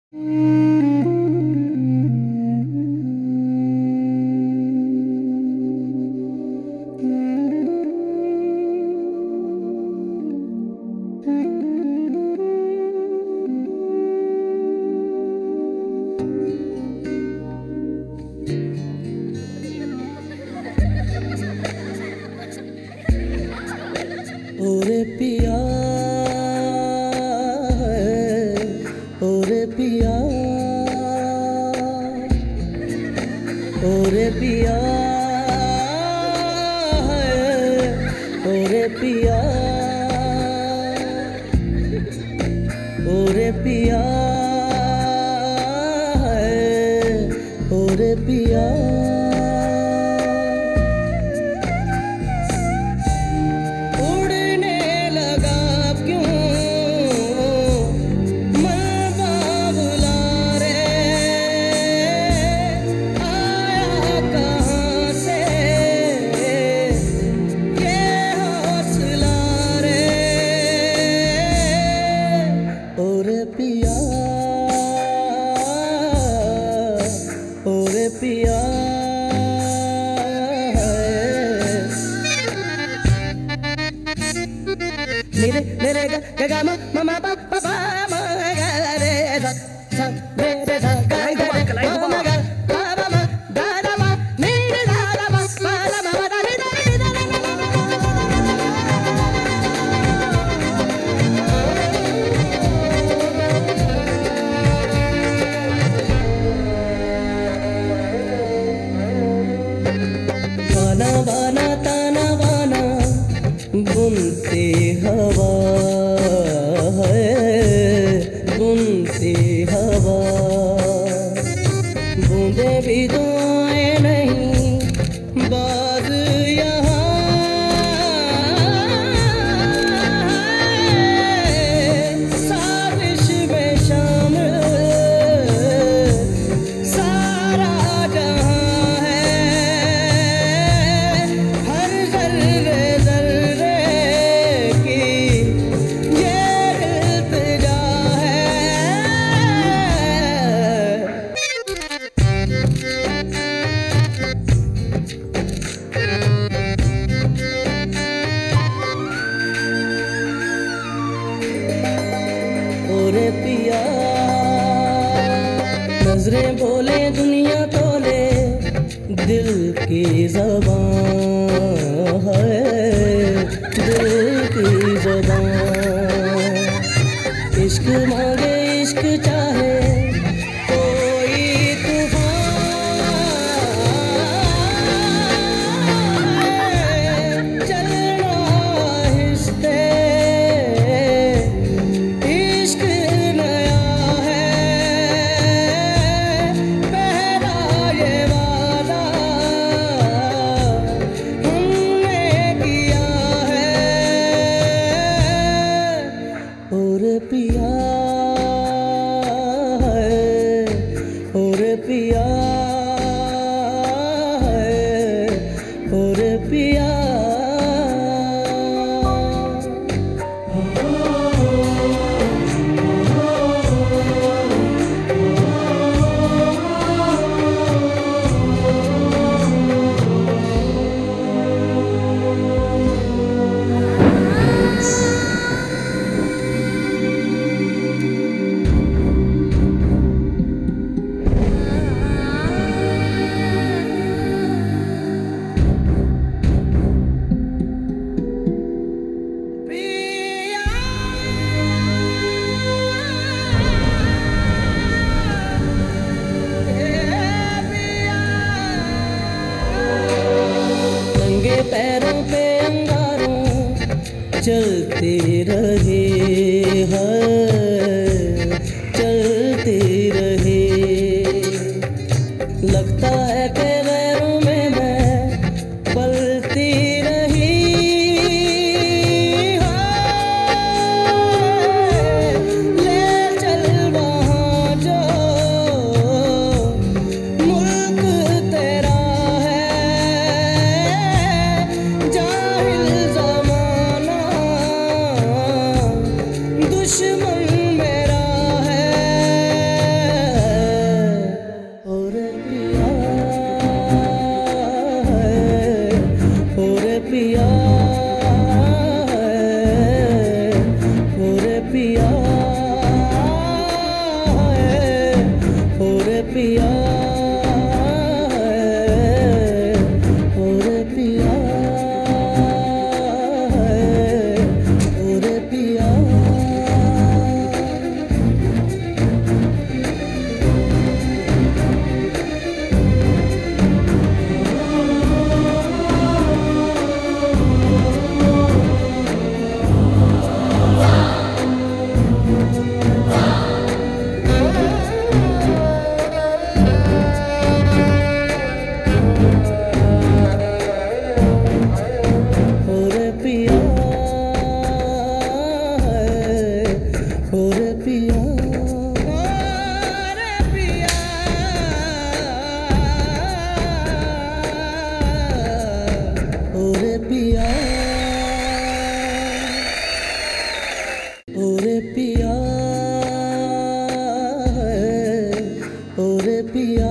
ओरे पिया ओरे पिया ओरे पिया ओरे पिया ओरे पिया ओरे पिया ओरे पिया ओरे पिया मेरे मेरे गा गा मा मा पा पा पा मा गा रे सा सा रे रे सा गा गा मा गा पा पा मा गा रा मा नी रे सा रा मा पा रा मा दा रे दा रे दा वाना वाना ताना वाना बुनती हवा है बुनती हवा बूंदे भी तो आए नहीं बाज यहाँ साजिश में शामिल सारा जहाँ है हर जर्रे जर्रे की ये इल्तिजा है। ओरे पिया नजरें बोले दुनिया तोले दिल की ज़बान है दिल की ज़बान इश्क मांगे इश्क चाहे कोई तूफान चलना आहिस्ते इश्क नया है पहला ये वादा हमने किया है। ओरे पिया ओरे पिया ओरे पिया नंगे पैरों पे अंगारों चलते रहे चलते रहे लगता है कि गैरों में मैं पलती रही ले चल वहाँ जो मुल्क तेरा है जाहिल ज़माना दुश्मन मेरा है। पिया ओरे पिया ओरे पिया ओरे पिया ओरे पिया ओरे पिया ओरे पिया ओरे पिया